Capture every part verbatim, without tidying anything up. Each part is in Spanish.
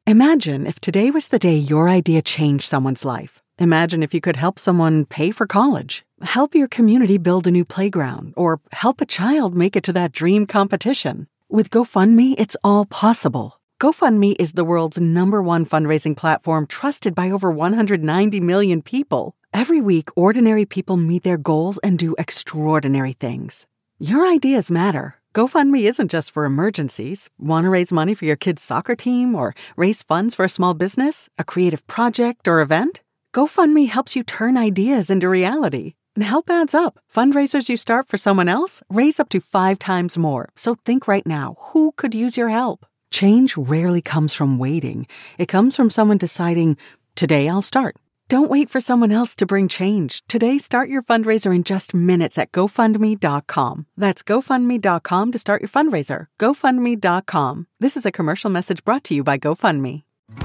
Imagine if today was the day your idea changed someone's life. Imagine if you could help someone pay for college, help your community build a new playground, or help a child make it to that dream competition. With GoFundMe, it's all possible. GoFundMe is the world's number one fundraising platform trusted by over one hundred ninety million people. Every week, ordinary people meet their goals and do extraordinary things. Your ideas matter. GoFundMe isn't just for emergencies. Want to raise money for your kid's soccer team or raise funds for a small business, a creative project, or event? GoFundMe helps you turn ideas into reality. And help adds up. Fundraisers you start for someone else raise up to five times more. So think right now, who could use your help? Change rarely comes from waiting. It comes from someone deciding, today I'll start. Don't wait for someone else to bring change. Today, start your fundraiser in just minutes at GoFundMe dot com. That's GoFundMe dot com to start your fundraiser. GoFundMe dot com. This is a commercial message brought to you by GoFundMe.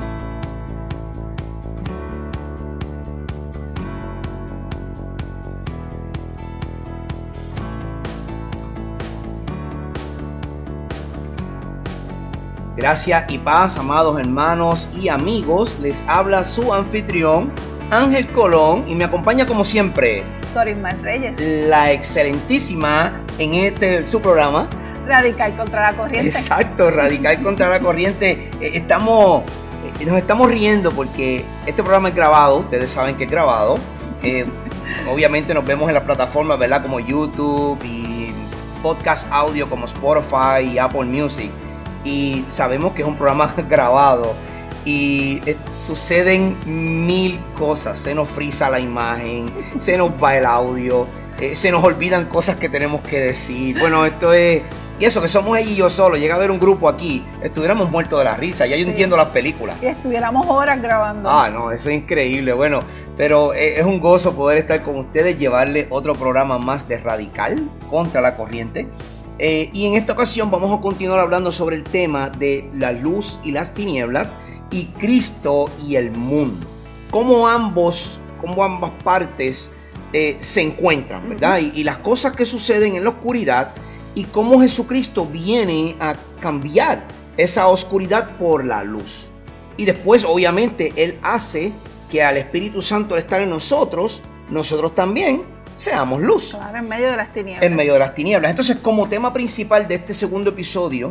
Gracias y paz, amados hermanos y amigos. Les habla su anfitrión, Ángel Colón, y me acompaña como siempre Dorismar Reyes, la excelentísima en este su programa Radical contra la Corriente. Exacto, Radical contra la Corriente. Estamos, nos estamos riendo porque este programa es grabado, ustedes saben que es grabado. Eh, obviamente nos vemos en las plataformas, ¿verdad? Como YouTube y podcast audio como Spotify y Apple Music. Y sabemos que es un programa grabado y eh, suceden mil cosas. Se nos frisa la imagen, se nos va el audio, eh, se nos olvidan cosas que tenemos que decir. Bueno, esto es... Y eso, que somos ella y yo solo. Llega a haber un grupo aquí, estuviéramos muertos de la risa. Ya yo sí. entiendo las películas. Y estuviéramos horas grabando. Ah, no, eso es increíble. Bueno, pero eh, es un gozo poder estar con ustedes, llevarle otro programa más de Radical contra la Corriente. Eh, y en esta ocasión vamos a continuar hablando sobre el tema de la luz y las tinieblas y Cristo y el mundo. Cómo ambos, cómo ambas partes eh, se encuentran, ¿verdad? Uh-huh. y, y las cosas que suceden en la oscuridad y cómo Jesucristo viene a cambiar esa oscuridad por la luz. Y después, obviamente, Él hace que al Espíritu Santo al estar en nosotros, nosotros también seamos luz. Claro, en medio de las tinieblas. En medio de las tinieblas. Entonces, como tema principal de este segundo episodio,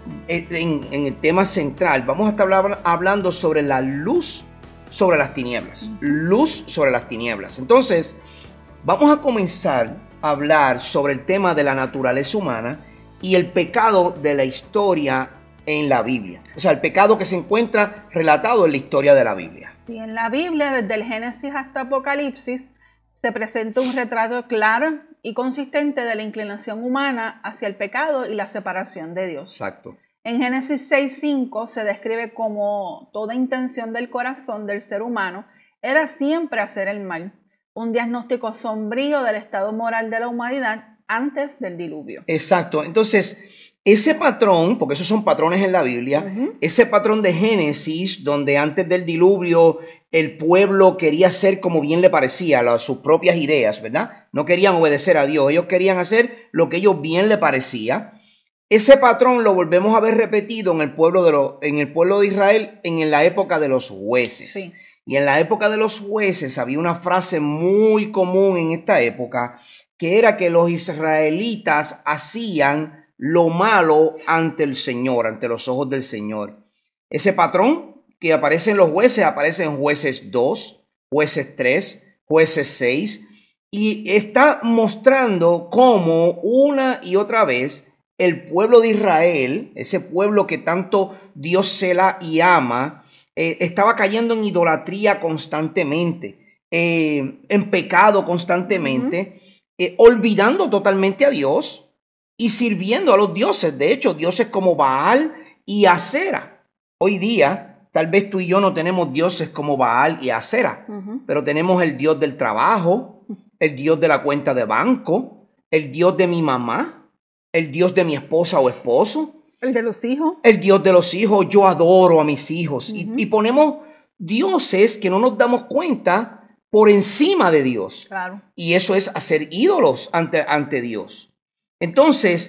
en, en el tema central, vamos a estar hablando sobre la luz sobre las tinieblas. Uh-huh. Luz sobre las tinieblas. Entonces, vamos a comenzar a hablar sobre el tema de la naturaleza humana y el pecado de la historia en la Biblia. O sea, el pecado que se encuentra relatado en la historia de la Biblia. Sí, en la Biblia, desde el Génesis hasta Apocalipsis, se presenta un retrato claro y consistente de la inclinación humana hacia el pecado y la separación de Dios. Exacto. En Génesis seis cinco se describe como toda intención del corazón del ser humano era siempre hacer el mal, un diagnóstico sombrío del estado moral de la humanidad antes del diluvio. Exacto. Entonces, ese patrón, porque esos son patrones en la Biblia, uh-huh. ese patrón de Génesis, donde antes del diluvio el pueblo quería hacer como bien le parecía, las, sus propias ideas, ¿verdad? No querían obedecer a Dios, ellos querían hacer lo que ellos bien le parecía. Ese patrón lo volvemos a ver repetido en el pueblo de, lo, en el pueblo de Israel en la época de los jueces. Sí. Y en la época de los jueces había una frase muy común en esta época, que era que los israelitas hacían lo malo ante el Señor, ante los ojos del Señor. Ese patrón que aparece en los jueces, aparece en Jueces dos, Jueces tres, Jueces seis, y está mostrando cómo una y otra vez el pueblo de Israel, ese pueblo que tanto Dios cela y ama, eh, estaba cayendo en idolatría constantemente, eh, en pecado constantemente, uh-huh. eh, olvidando totalmente a Dios y sirviendo a los dioses. De hecho, dioses como Baal y Acera. Hoy día, tal vez tú y yo no tenemos dioses como Baal y Acera, uh-huh. pero tenemos el Dios del trabajo, el Dios de la cuenta de banco, el Dios de mi mamá, el Dios de mi esposa o esposo. El de los hijos. El Dios de los hijos. Yo adoro a mis hijos. Uh-huh. Y, y ponemos dioses que no nos damos cuenta por encima de Dios. Claro. Y eso es hacer ídolos ante, ante Dios. Entonces,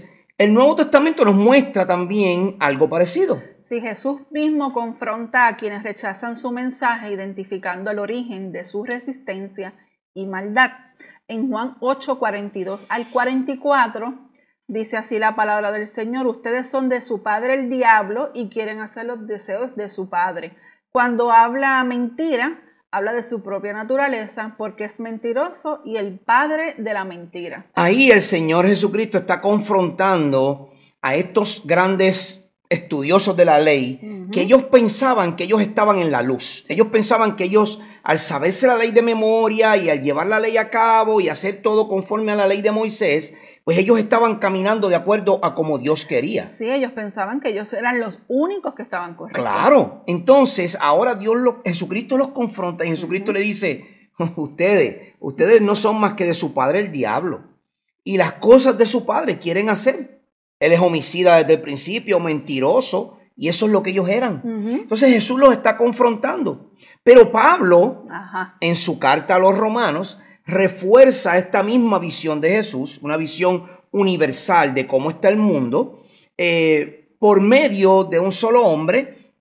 El Nuevo Testamento nos muestra también algo parecido. Si Jesús mismo confronta a quienes rechazan su mensaje, identificando el origen de su resistencia y maldad. En Juan ocho, cuarenta y dos al cuarenta y cuatro, dice así la palabra del Señor: ustedes son de su padre el diablo y quieren hacer los deseos de su padre. Cuando habla mentira, habla de su propia naturaleza, porque es mentiroso y el padre de la mentira. Ahí el Señor Jesucristo está confrontando a estos grandes estudiosos de la ley, uh-huh. que ellos pensaban que ellos estaban en la luz. Ellos pensaban que ellos, al saberse la ley de memoria y al llevar la ley a cabo y hacer todo conforme a la ley de Moisés, pues ellos estaban caminando de acuerdo a como Dios quería. Sí, ellos pensaban que ellos eran los únicos que estaban correctos. Claro. Entonces, ahora Dios, lo, Jesucristo los confronta y Jesucristo uh-huh. le dice: ustedes, ustedes no son más que de su padre el diablo, y las cosas de su padre quieren hacer. Él es homicida desde el principio, mentiroso, y eso es lo que ellos eran. Uh-huh. Entonces Jesús los está confrontando. Pero Pablo, Ajá. en su carta a los romanos, refuerza esta misma visión de Jesús, una visión universal de cómo está el mundo, eh, por medio de un solo hombre,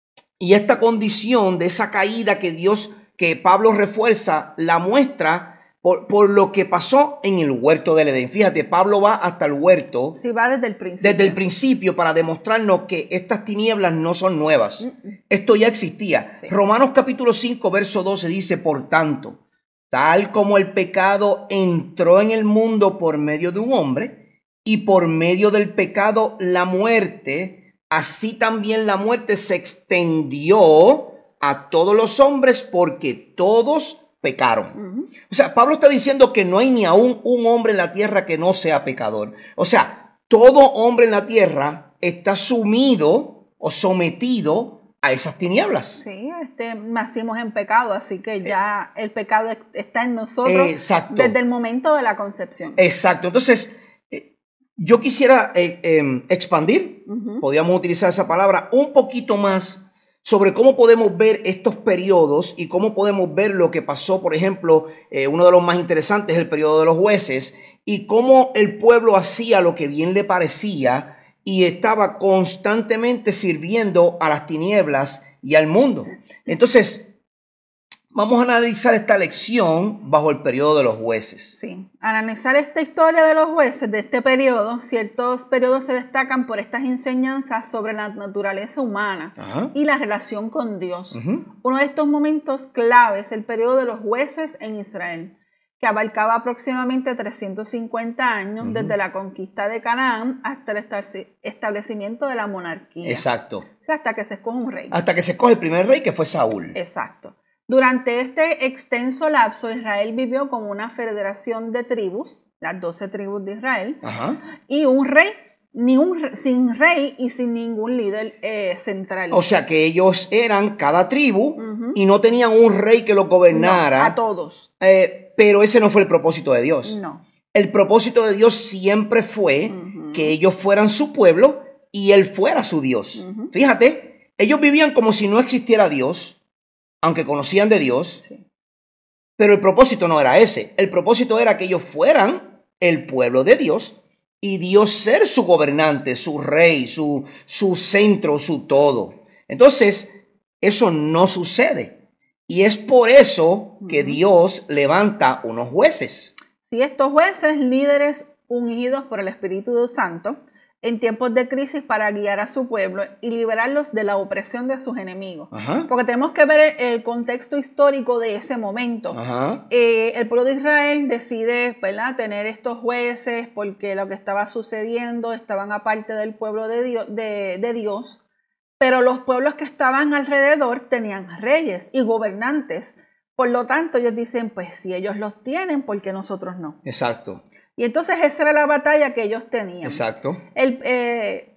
y esta condición de esa caída que Dios, que Pablo refuerza, la muestra Por, por lo que pasó en el huerto del Edén. Fíjate, Pablo va hasta el huerto. Sí, va desde el principio. Desde el principio para demostrarnos que estas tinieblas no son nuevas. Mm-mm. Esto ya existía. Sí. Romanos capítulo cinco, verso doce dice: por tanto, tal como el pecado entró en el mundo por medio de un hombre, y por medio del pecado la muerte, así también la muerte se extendió a todos los hombres, porque todos pecaron. Uh-huh. O sea, Pablo está diciendo que no hay ni aún un hombre en la tierra que no sea pecador. O sea, todo hombre en la tierra está sumido o sometido a esas tinieblas. Sí, este, nacimos en pecado, así que ya eh, el pecado está en nosotros exacto. desde el momento de la concepción. Exacto. Entonces, eh, yo quisiera eh, eh, expandir, uh-huh. podríamos utilizar esa palabra, un poquito más sobre cómo podemos ver estos periodos y cómo podemos ver lo que pasó, por ejemplo, eh, uno de los más interesantes, el periodo de los jueces, y cómo el pueblo hacía lo que bien le parecía y estaba constantemente sirviendo a las tinieblas y al mundo. Entonces, vamos a analizar esta lección bajo el periodo de los jueces. Sí, al analizar esta historia de los jueces de este periodo, ciertos periodos se destacan por estas enseñanzas sobre la naturaleza humana Ajá. y la relación con Dios. Uh-huh. Uno de estos momentos clave es el periodo de los jueces en Israel, que abarcaba aproximadamente trescientos cincuenta años uh-huh. desde la conquista de Canaán hasta el establecimiento de la monarquía. Exacto. O sea, hasta que se escoge un rey. Hasta que se escoge el primer rey, que fue Saúl. Exacto. Durante este extenso lapso, Israel vivió como una federación de tribus, las doce tribus de Israel, Ajá. y un rey, ni un, sin rey y sin ningún líder eh, central. O sea que ellos eran cada tribu uh-huh. y no tenían un rey que los gobernara. No, a todos. Eh, pero ese no fue el propósito de Dios. No. El propósito de Dios siempre fue uh-huh. que ellos fueran su pueblo y Él fuera su Dios. Uh-huh. Fíjate, ellos vivían como si no existiera Dios, aunque conocían de Dios, sí. pero el propósito no era ese. El propósito era que ellos fueran el pueblo de Dios y Dios ser su gobernante, su rey, su, su centro, su todo. Entonces, eso no sucede. Y es por eso que Dios levanta unos jueces. Sí, estos jueces, líderes ungidos por el Espíritu Santo, en tiempos de crisis para guiar a su pueblo y liberarlos de la opresión de sus enemigos. Ajá. Porque tenemos que ver el contexto histórico de ese momento. Eh, el pueblo de Israel decide, ¿verdad?, tener estos jueces porque lo que estaba sucediendo estaban aparte del pueblo de Dios, de, de Dios, pero los pueblos que estaban alrededor tenían reyes y gobernantes. Por lo tanto, ellos dicen, pues si ellos los tienen, ¿por qué nosotros no? Exacto. Y entonces esa era la batalla que ellos tenían. Exacto. El, eh,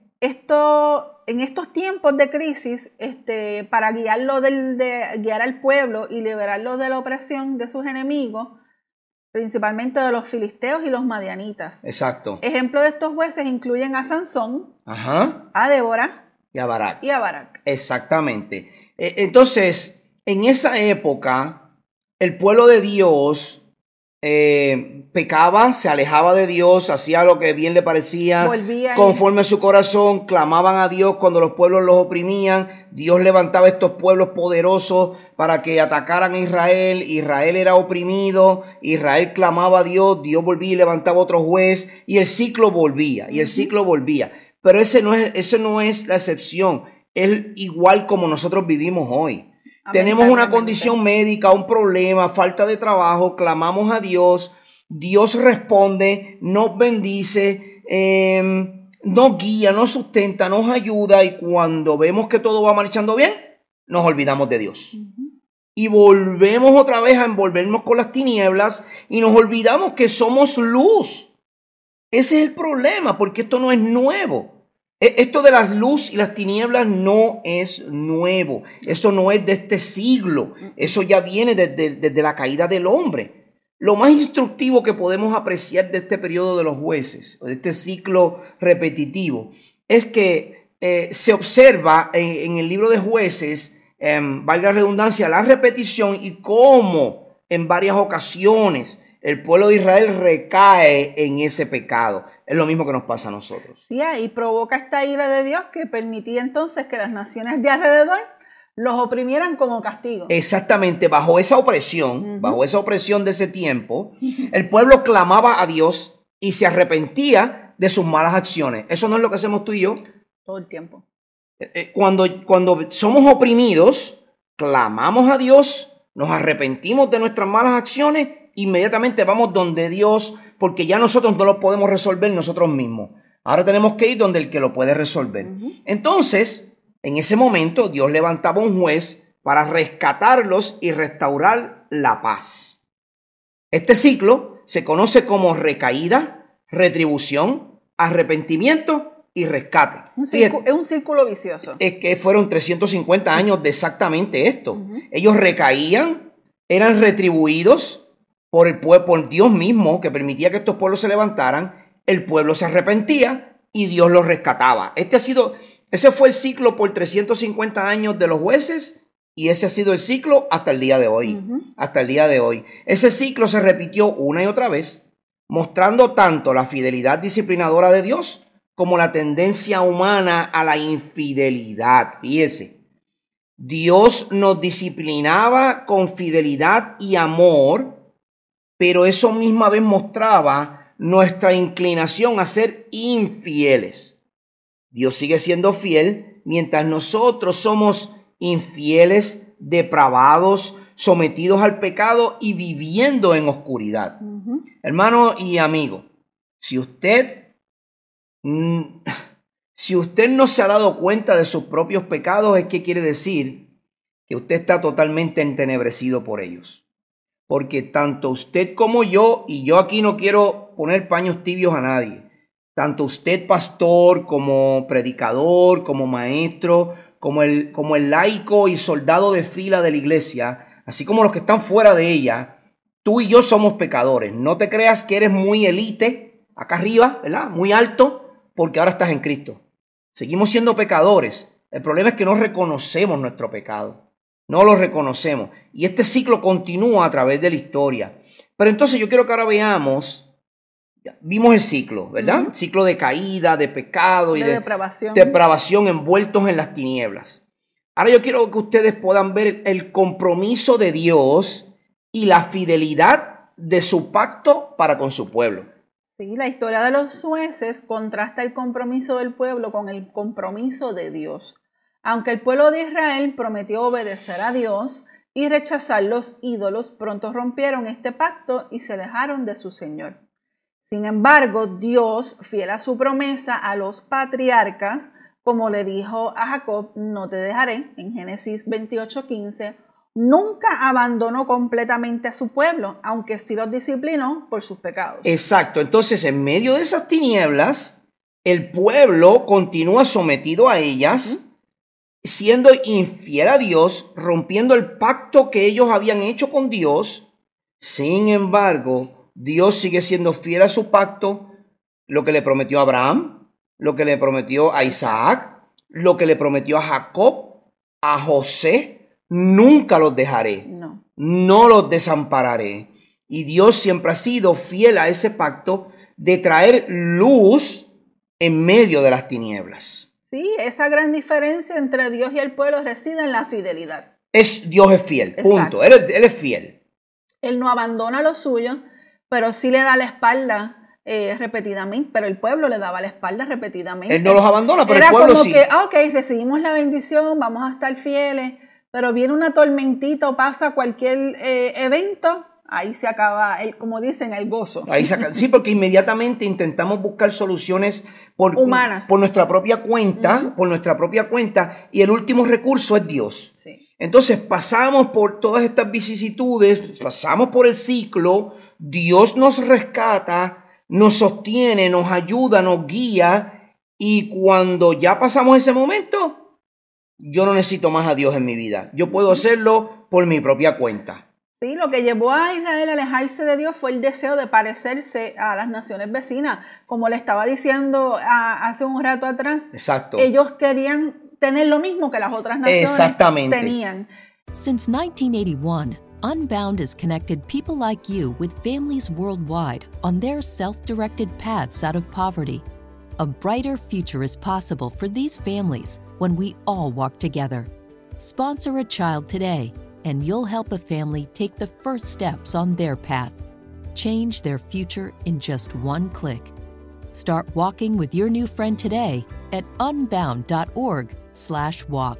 esto, en estos tiempos de crisis, este, para guiarlo del, de, guiar al pueblo y liberarlo de la opresión de sus enemigos, principalmente de los filisteos y los madianitas. Exacto. Ejemplo de estos jueces incluyen a Sansón, Ajá. a Débora y a Barak. Y a Barak. Exactamente. Entonces, en esa época, el pueblo de Dios eh, pecaba, se alejaba de Dios, hacía lo que bien le parecía, Volvía conforme a su corazón, clamaban a Dios cuando los pueblos los oprimían. Dios levantaba estos pueblos poderosos para que atacaran a Israel. Israel era oprimido, Israel clamaba a Dios, Dios volvía y levantaba otro juez, y el ciclo volvía, y el ciclo volvía. Pero ese no es, ese no es la excepción, es igual como nosotros vivimos hoy. Tenemos una condición médica, un problema, falta de trabajo, clamamos a Dios, Dios responde, nos bendice, eh, nos guía, nos sustenta, nos ayuda, y cuando vemos que todo va marchando bien, nos olvidamos de Dios. Uh-huh. Y volvemos otra vez a envolvernos con las tinieblas y nos olvidamos que somos luz. Ese es el problema, porque esto no es nuevo. Esto de las luz y las tinieblas no es nuevo. Eso no es de este siglo. Eso ya viene desde, desde la caída del hombre. Lo más instructivo que podemos apreciar de este periodo de los jueces, de este ciclo repetitivo, es que eh, se observa en, en el libro de Jueces, eh, valga la redundancia, la repetición y cómo en varias ocasiones el pueblo de Israel recae en ese pecado. Es lo mismo que nos pasa a nosotros. Sí, y provoca esta ira de Dios que permitía entonces que las naciones de alrededor los oprimieran como castigo. Exactamente, bajo esa opresión, uh-huh. bajo esa opresión de ese tiempo, el pueblo clamaba a Dios y se arrepentía de sus malas acciones. Eso no es lo que hacemos tú y yo. Todo el tiempo. Cuando, cuando somos oprimidos, clamamos a Dios, nos arrepentimos de nuestras malas acciones, inmediatamente vamos donde Dios, porque ya nosotros no lo podemos resolver nosotros mismos. Ahora tenemos que ir donde el que lo puede resolver. Uh-huh. Entonces, en ese momento, Dios levantaba un juez para rescatarlos y restaurar la paz. Este ciclo se conoce como recaída, retribución, arrepentimiento y rescate. Un círculo, es un círculo vicioso. Es que fueron trescientos cincuenta años de exactamente esto. Uh-huh. Ellos recaían, eran retribuidos por el pueblo, por Dios mismo, que permitía que estos pueblos se levantaran. El pueblo se arrepentía y Dios los rescataba. Este ha sido, ese fue el ciclo por trescientos cincuenta años de los jueces, y ese ha sido el ciclo hasta el día de hoy. Uh-huh. Hasta el día de hoy. Ese ciclo se repitió una y otra vez, mostrando tanto la fidelidad disciplinadora de Dios como la tendencia humana a la infidelidad. Fíjese, Dios nos disciplinaba con fidelidad y amor, pero eso misma vez mostraba nuestra inclinación a ser infieles. Dios sigue siendo fiel mientras nosotros somos infieles, depravados, sometidos al pecado y viviendo en oscuridad. Uh-huh. Hermano y amigo, si usted, mm, si usted no se ha dado cuenta de sus propios pecados, ¿es qué quiere decir? Que usted está totalmente entenebrecido por ellos. Porque tanto usted como yo, y yo aquí no quiero poner paños tibios a nadie, tanto usted pastor, como predicador, como maestro, como el, como el laico y soldado de fila de la iglesia, así como los que están fuera de ella, tú y yo somos pecadores. No te creas que eres muy elite, acá arriba, ¿verdad? Muy alto, porque ahora estás en Cristo. Seguimos siendo pecadores. El problema es que no reconocemos nuestro pecado. No lo reconocemos. Y este ciclo continúa a través de la historia. Pero entonces yo quiero que ahora veamos, vimos el ciclo, ¿verdad? Uh-huh. Ciclo de caída, de pecado de y de depravación. depravación envueltos en las tinieblas. Ahora yo quiero que ustedes puedan ver el compromiso de Dios y la fidelidad de su pacto para con su pueblo. Sí, la historia de los jueces contrasta el compromiso del pueblo con el compromiso de Dios. Aunque el pueblo de Israel prometió obedecer a Dios y rechazar los ídolos, pronto rompieron este pacto y se alejaron de su Señor. Sin embargo, Dios, fiel a su promesa a los patriarcas, como le dijo a Jacob, no te dejaré, en Génesis veintiocho quince, nunca abandonó completamente a su pueblo, aunque sí los disciplinó por sus pecados. Exacto. Entonces, en medio de esas tinieblas, el pueblo continúa sometido a ellas, ¿Mm? siendo infiel a Dios, rompiendo el pacto que ellos habían hecho con Dios. Sin embargo, Dios sigue siendo fiel a su pacto, lo que le prometió a Abraham, lo que le prometió a Isaac, lo que le prometió a Jacob, a José. Nunca los dejaré, no, no los desampararé. Y Dios siempre ha sido fiel a ese pacto de traer luz en medio de las tinieblas. Sí, esa gran diferencia entre Dios y el pueblo reside en la fidelidad. Es, Dios es fiel, punto. Él, él es fiel. Él no abandona lo suyo, pero sí le da la espalda eh, repetidamente, pero el pueblo le daba la espalda repetidamente. Él no los abandona, pero Era el pueblo como sí. que, ok, recibimos la bendición, vamos a estar fieles, pero viene una tormentita o pasa cualquier eh, evento, ahí se acaba, el, como dicen, el gozo. Ahí se acaba. Sí, porque inmediatamente intentamos buscar soluciones por, humanas, por nuestra propia cuenta, uh-huh. por nuestra propia cuenta, y el último recurso es Dios. Sí. Entonces pasamos por todas estas vicisitudes, pasamos por el ciclo, Dios nos rescata, nos sostiene, nos ayuda, nos guía, y cuando ya pasamos ese momento, yo no necesito más a Dios en mi vida. Yo puedo hacerlo por mi propia cuenta. Sí, lo que llevó a Israel a alejarse de Dios fue el deseo de parecerse a las naciones vecinas. Como le estaba diciendo a, hace un rato atrás, Exacto. Ellos querían tener lo mismo que las otras naciones Exactamente. tenían. Since nineteen eighty-one, Unbound has connected people like you with families worldwide on their self-directed paths out of poverty. A brighter future is possible for these families when we all walk together. Sponsor a child today, and you'll help a family take the first steps on their path. Change their future in just one click. Start walking with your new friend today at unbound.org slash walk.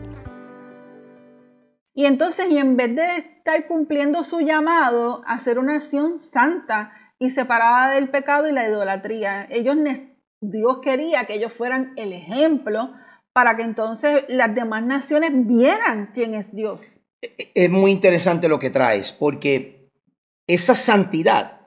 Y entonces, y en vez de estar cumpliendo su llamado a ser una nación santa y separada del pecado y la idolatría, ellos, Dios quería que ellos fueran el ejemplo para que entonces las demás naciones vieran quién es Dios. Es muy interesante lo que traes, porque esa santidad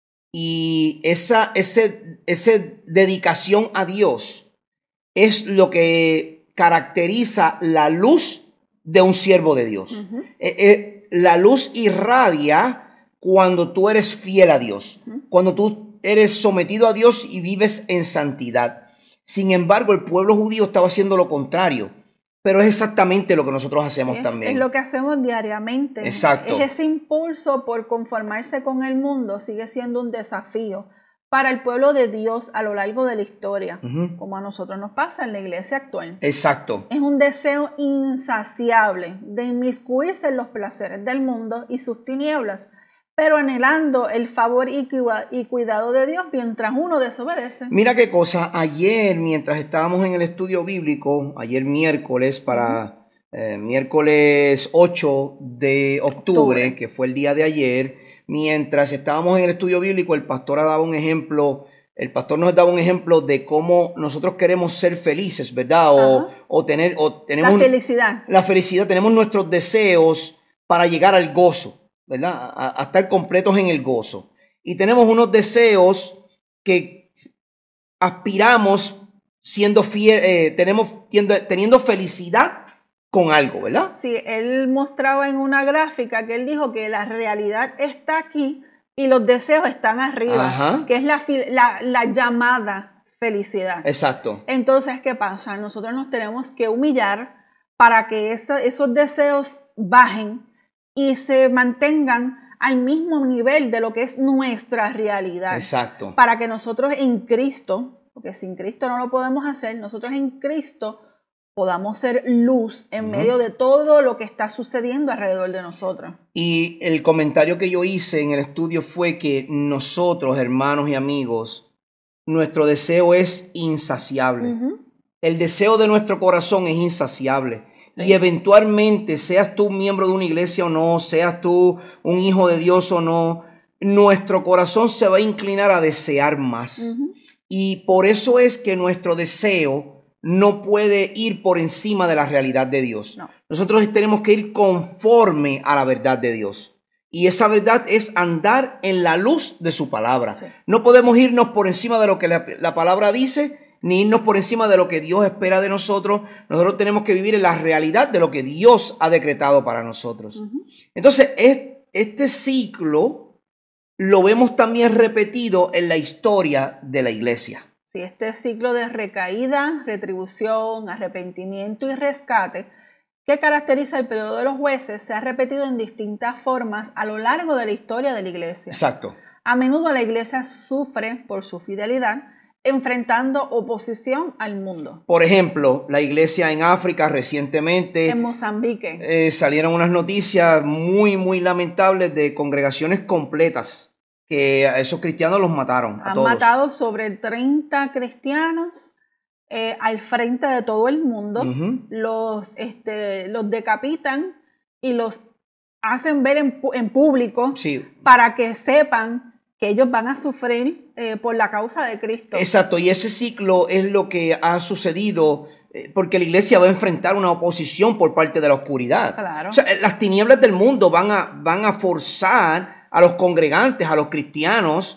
y esa ese, ese dedicación a Dios es lo que caracteriza la luz de un siervo de Dios. Uh-huh. eh, eh, la luz irradia cuando tú eres fiel a Dios, uh-huh. cuando tú eres sometido a Dios y vives en santidad. Sin embargo, el pueblo judío estaba haciendo lo contrario, pero es exactamente lo que nosotros hacemos es, también. Es lo que hacemos diariamente. Exacto. Es ese impulso por conformarse con el mundo sigue siendo un desafío para el pueblo de Dios a lo largo de la historia, uh-huh. como a nosotros nos pasa en la iglesia actual. Exacto. Es un deseo insaciable de inmiscuirse en los placeres del mundo y sus tinieblas, pero anhelando el favor y cuidado de Dios mientras uno desobedece. Mira qué cosa, ayer mientras estábamos en el estudio bíblico, ayer miércoles para uh-huh. eh, miércoles ocho de octubre, octubre, que fue el día de ayer, mientras estábamos en el estudio bíblico, el pastor daba un ejemplo, el pastor nos daba un ejemplo de cómo nosotros queremos ser felices, ¿verdad? O, o tener, o tenemos la felicidad. La felicidad, tenemos nuestros deseos para llegar al gozo, ¿verdad? A, a estar completos en el gozo. Y tenemos unos deseos que aspiramos siendo fiel, eh, tenemos teniendo, teniendo felicidad con algo, ¿verdad? Sí, él mostraba en una gráfica que él dijo que la realidad está aquí y los deseos están arriba, Ajá. que es la, la, la llamada felicidad. Exacto. Entonces, ¿qué pasa? Nosotros nos tenemos que humillar para que esa, esos deseos bajen y se mantengan al mismo nivel de lo que es nuestra realidad. Exacto. Para que nosotros en Cristo, porque sin Cristo no lo podemos hacer, nosotros en Cristo podamos ser luz en uh-huh. medio de todo lo que está sucediendo alrededor de nosotros. Y el comentario que yo hice en el estudio fue que nosotros, hermanos y amigos, nuestro deseo es insaciable. Uh-huh. El deseo de nuestro corazón es insaciable. Sí. Y eventualmente, seas tú un miembro de una iglesia o no, seas tú un hijo de Dios o no, nuestro corazón se va a inclinar a desear más. Uh-huh. Y por eso es que nuestro deseo no puede ir por encima de la realidad de Dios. No. Nosotros tenemos que ir conforme a la verdad de Dios. Y esa verdad es andar en la luz de su palabra. Sí. No podemos irnos por encima de lo que la, la palabra dice, ni irnos por encima de lo que Dios espera de nosotros. Nosotros tenemos que vivir en la realidad de lo que Dios ha decretado para nosotros. Uh-huh. Entonces, es, este ciclo lo vemos también repetido en la historia de la iglesia. Sí, este ciclo de recaída, retribución, arrepentimiento y rescate que caracteriza el periodo de los jueces se ha repetido en distintas formas a lo largo de la historia de la iglesia. Exacto. A menudo la iglesia sufre por su fidelidad, enfrentando oposición al mundo. Por ejemplo, la iglesia en África recientemente, En Mozambique, eh, salieron unas noticias muy, muy lamentables de congregaciones completas que a esos cristianos los mataron. A han todos. matado sobre treinta cristianos eh, al frente de todo el mundo. Ujú. Los, este, los decapitan y los hacen ver en, pu- en público Sí. para que sepan que ellos van a sufrir eh, por la causa de Cristo. Exacto, y ese ciclo es lo que ha sucedido eh, porque la iglesia va a enfrentar una oposición por parte de la oscuridad. Claro. O sea, eh, las tinieblas del mundo van a, van a forzar a los congregantes, a los cristianos,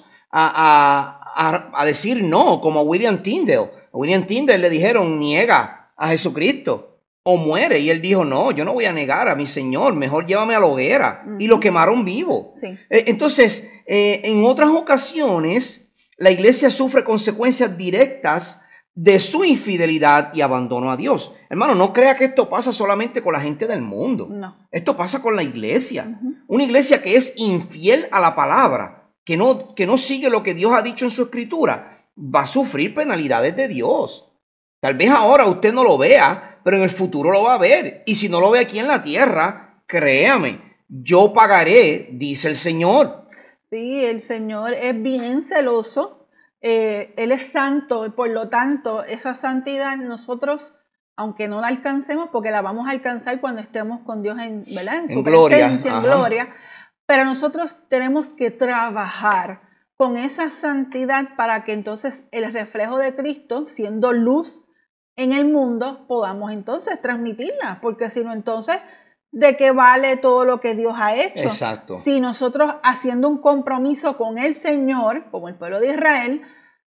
a, a, a, a decir no, como a William Tyndale. A William Tyndale le dijeron, niega a Jesucristo o muere. Y él dijo, no, yo no voy a negar a mi Señor, mejor llévame a la hoguera. Ujú. Y lo quemaron vivo. Sí. Eh, Entonces, eh, en otras ocasiones, la iglesia sufre consecuencias directas de su infidelidad y abandono a Dios. Hermano, no crea que esto pasa solamente con la gente del mundo. No. Esto pasa con la iglesia. Ujú. Una iglesia que es infiel a la palabra, que no, que no sigue lo que Dios ha dicho en su escritura, va a sufrir penalidades de Dios. Tal vez ahora usted no lo vea, pero en el futuro lo va a ver. Y si no lo ve aquí en la tierra, créame, yo pagaré, dice el Señor. Sí, el Señor es bien celoso, eh, Él es santo, y por lo tanto, esa santidad nosotros, aunque no la alcancemos, porque la vamos a alcanzar cuando estemos con Dios en, ¿verdad? en su En gloria, presencia, en ajá. gloria, pero nosotros tenemos que trabajar con esa santidad para que entonces el reflejo de Cristo, siendo luz en el mundo, podamos entonces transmitirla, porque si no, entonces, ¿de qué vale todo lo que Dios ha hecho? Exacto. Si nosotros haciendo un compromiso con el Señor, como el pueblo de Israel,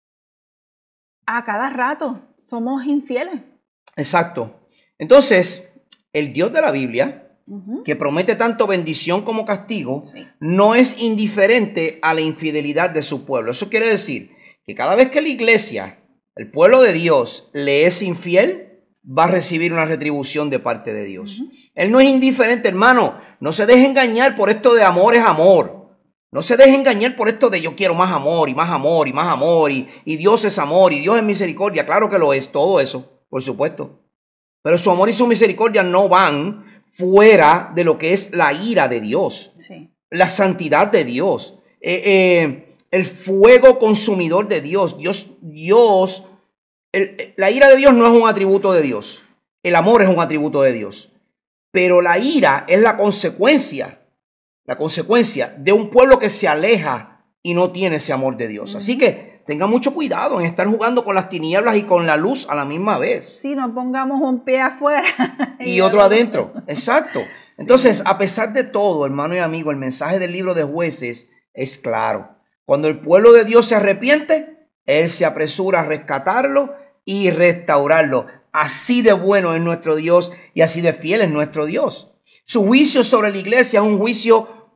a cada rato somos infieles. Exacto. Entonces, el Dios de la Biblia, Uh-huh. que promete tanto bendición como castigo, Sí. no es indiferente a la infidelidad de su pueblo. Eso quiere decir que cada vez que la iglesia, el pueblo de Dios, le es infiel, va a recibir una retribución de parte de Dios. Uh-huh. Él no es indiferente, hermano. No se deje engañar por esto de amor es amor. No se deje engañar por esto de yo quiero más amor y más amor y más amor y, y Dios es amor y Dios es misericordia. Claro que lo es, todo eso, por supuesto. Pero su amor y su misericordia no van fuera de lo que es la ira de Dios, Sí. la santidad de Dios, eh, eh, el fuego consumidor de Dios. Dios, Dios, el, la ira de Dios no es un atributo de Dios. El amor es un atributo de Dios. Pero la ira es la consecuencia, la consecuencia de un pueblo que se aleja y no tiene ese amor de Dios. Así que tenga mucho cuidado en estar jugando con las tinieblas y con la luz a la misma vez. Sí, no pongamos un pie afuera Y otro adentro. Exacto. Entonces, a pesar de todo, hermano y amigo, el mensaje del libro de Jueces es claro. Cuando el pueblo de Dios se arrepiente, Él se apresura a rescatarlo y restaurarlo. Así de bueno es nuestro Dios y así de fiel es nuestro Dios. Su juicio sobre la iglesia es un juicio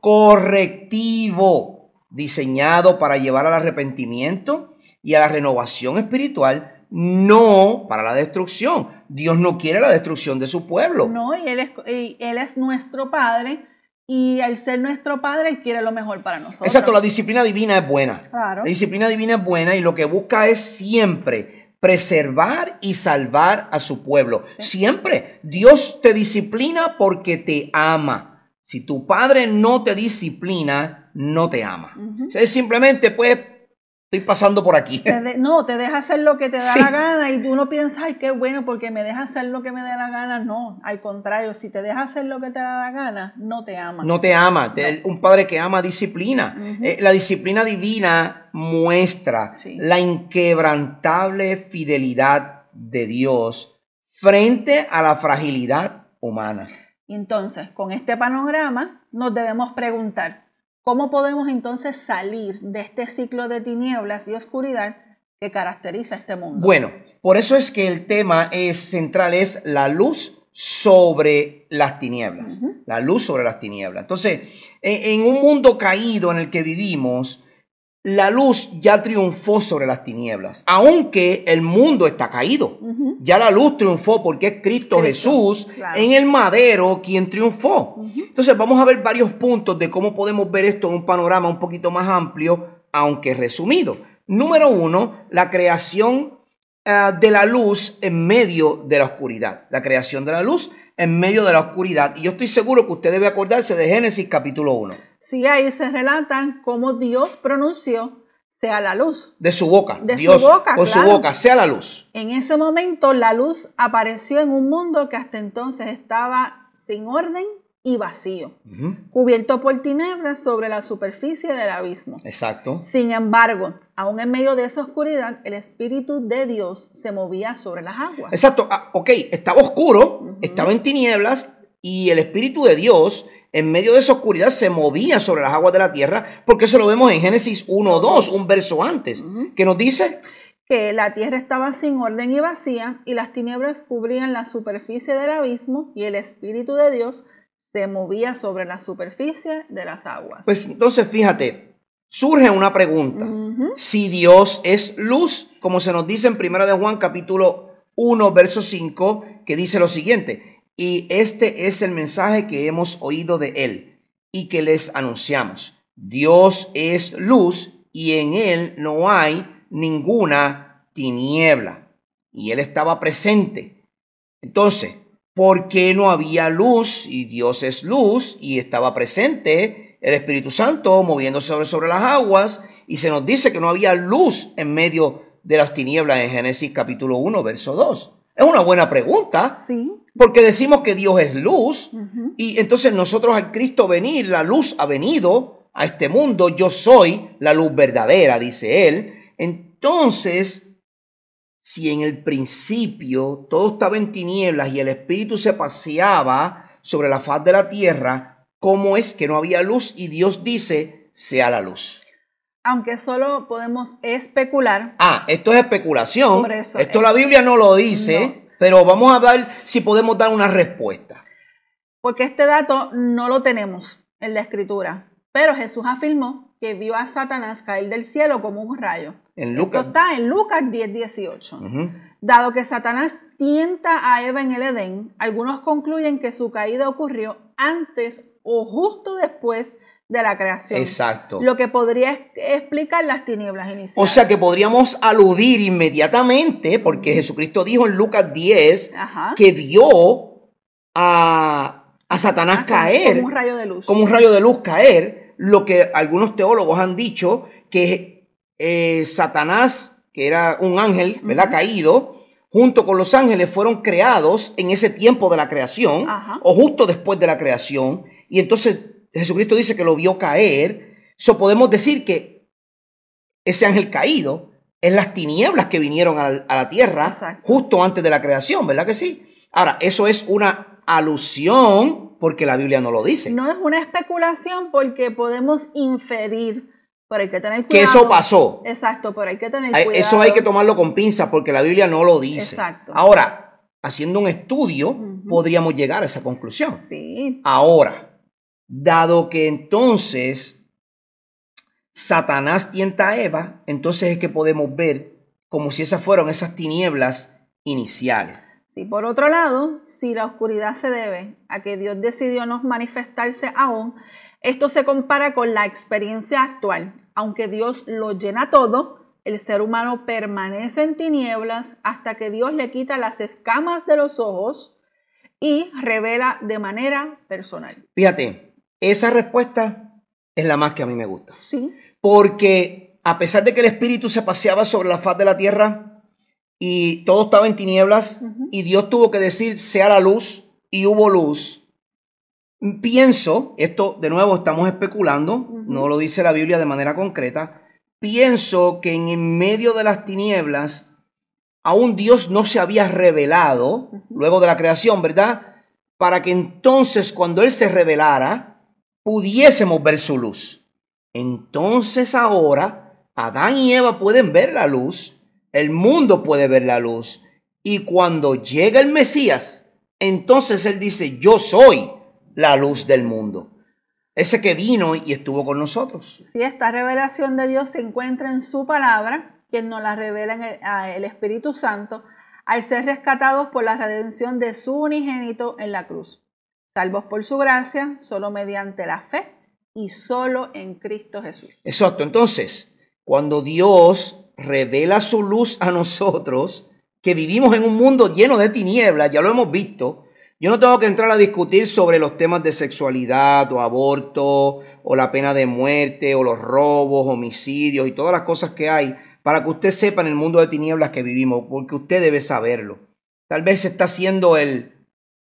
correctivo, diseñado para llevar al arrepentimiento y a la renovación espiritual, no para la destrucción. Dios no quiere la destrucción de su pueblo. No, y él, es, y él es nuestro Padre, y al ser nuestro Padre, Él quiere lo mejor para nosotros. Exacto, la disciplina divina es buena. Claro. La disciplina divina es buena y lo que busca es siempre preservar y salvar a su pueblo. Sí. Siempre. Dios te disciplina porque te ama. Si tu padre no te disciplina, no te ama. Uh-huh. O sea, es simplemente, pues, estoy pasando por aquí. Te de, no, te deja hacer lo que te da Sí. la gana y tú no piensas, ay, qué bueno, porque me deja hacer lo que me dé la gana. No, al contrario, si te deja hacer lo que te da la gana, no te ama. No te ama. Te- un padre que ama disciplina. Ujú. Eh, la disciplina divina muestra Sí. la inquebrantable fidelidad de Dios frente a la fragilidad humana. Y entonces, con este panorama, nos debemos preguntar, ¿cómo podemos entonces salir de este ciclo de tinieblas y oscuridad que caracteriza este mundo? Bueno, por eso es que el tema es central es la luz sobre las tinieblas. Uh-huh. La luz sobre las tinieblas. Entonces, en, en un mundo caído en el que vivimos, la luz ya triunfó sobre las tinieblas, aunque el mundo está caído. Uh-huh. Ya la luz triunfó porque es Cristo, Cristo Jesús, claro, en el madero quien triunfó. Uh-huh. Entonces vamos a ver varios puntos de cómo podemos ver esto en un panorama un poquito más amplio, aunque resumido. Número uno, la creación uh, de la luz en medio de la oscuridad. La creación de la luz en medio de la oscuridad. Y yo estoy seguro que usted debe acordarse de Génesis capítulo uno. Sí, ahí se relatan cómo Dios pronunció sea la luz. De su boca. De Dios, su boca, con claro. su boca, sea la luz. En ese momento la luz apareció en un mundo que hasta entonces estaba sin orden y vacío, uh-huh, cubierto por tinieblas sobre la superficie del abismo. Exacto. Sin embargo, aún en medio de esa oscuridad, el Espíritu de Dios se movía sobre las aguas. Exacto. Ah, ok, estaba oscuro, uh-huh, estaba en tinieblas y el Espíritu de Dios en medio de esa oscuridad se movía sobre las aguas de la tierra, porque eso lo vemos en Génesis uno dos, un verso antes, uh-huh, que nos dice que la tierra estaba sin orden y vacía y las tinieblas cubrían la superficie del abismo y el Espíritu de Dios se movía sobre la superficie de las aguas. Pues entonces fíjate, surge una pregunta. Uh-huh. Si Dios es luz, como se nos dice en primera de Juan capítulo uno, verso cinco, que dice lo siguiente: y este es el mensaje que hemos oído de él y que les anunciamos. Dios es luz y en él no hay ninguna tiniebla. Y él estaba presente. Entonces, ¿por qué no había luz? Y Dios es luz y estaba presente el Espíritu Santo moviéndose sobre, sobre las aguas. Y se nos dice que no había luz en medio de las tinieblas en Génesis capítulo uno, verso dos. Es una buena pregunta. Sí. Porque decimos que Dios es luz. Uh-huh. Y entonces nosotros al Cristo venir, la luz ha venido a este mundo. Yo soy la luz verdadera, dice él. Entonces, si en el principio todo estaba en tinieblas y el Espíritu se paseaba sobre la faz de la tierra, ¿cómo es que no había luz? Y Dios dice, sea la luz. Aunque solo podemos especular. Ah, esto es especulación. Por eso esto es. La Biblia no lo dice, no. Pero vamos a ver si podemos dar una respuesta. Porque este dato no lo tenemos en la Escritura. Pero Jesús afirmó que vio a Satanás caer del cielo como un rayo. En Lucas. Esto está en Lucas diez, dieciocho. Uh-huh. Dado que Satanás tienta a Eva en el Edén, algunos concluyen que su caída ocurrió antes o justo después de la creación. Exacto. Lo que podría explicar las tinieblas iniciales. O sea que podríamos aludir inmediatamente, porque Jesucristo dijo en Lucas diez, ajá, que vio a, a Satanás ah, caer. Como un rayo de luz. Como un rayo de luz caer. Lo que algunos teólogos han dicho, que eh, Satanás, que era un ángel, ¿verdad? Uh-huh. Caído, junto con los ángeles fueron creados en ese tiempo de la creación, ajá, o justo después de la creación. Y entonces Jesucristo dice que lo vio caer. So podemos decir que ese ángel caído es las tinieblas que vinieron a la, a la tierra, exacto, justo antes de la creación, ¿verdad que sí? Ahora, eso es una alusión porque la Biblia no lo dice. No es una especulación porque podemos inferir, pero hay que tener cuidado. Que eso pasó. Exacto, pero hay que tener hay, cuidado. Eso hay que tomarlo con pinzas porque la Biblia no lo dice. Exacto. Ahora, haciendo un estudio, uh-huh, podríamos llegar a esa conclusión. Sí. Ahora, dado que entonces Satanás tienta a Eva, entonces es que podemos ver como si esas fueron esas tinieblas iniciales. Sí, por otro lado, si la oscuridad se debe a que Dios decidió no manifestarse aún, esto se compara con la experiencia actual. Aunque Dios lo llena todo, el ser humano permanece en tinieblas hasta que Dios le quita las escamas de los ojos y revela de manera personal. Fíjate, esa respuesta es la más que a mí me gusta. Sí. Porque a pesar de que el Espíritu se paseaba sobre la faz de la tierra y todo estaba en tinieblas, uh-huh, y Dios tuvo que decir, sea la luz, y hubo luz, pienso, esto de nuevo estamos especulando, uh-huh, no lo dice la Biblia de manera concreta, pienso que en el medio de las tinieblas aún Dios no se había revelado, uh-huh, luego de la creación, ¿verdad? Para que entonces cuando Él se revelara, pudiésemos ver su luz. Entonces ahora Adán y Eva pueden ver la luz, el mundo puede ver la luz, y cuando llega el Mesías, entonces Él dice, yo soy la luz del mundo. ese que vino y estuvo con nosotros. Si esta revelación de Dios se encuentra en su palabra, quien nos la revela en el, a el Espíritu Santo, al ser rescatados por la redención de su unigénito en la cruz, salvos por su gracia, solo mediante la fe y solo en Cristo Jesús. Exacto. Entonces, cuando Dios revela su luz a nosotros, que vivimos en un mundo lleno de tinieblas, ya lo hemos visto. Yo no tengo que entrar a discutir sobre los temas de sexualidad o aborto o la pena de muerte o los robos, homicidios y todas las cosas que hay para que usted sepa en el mundo de tinieblas que vivimos, porque usted debe saberlo. Tal vez se está haciendo el...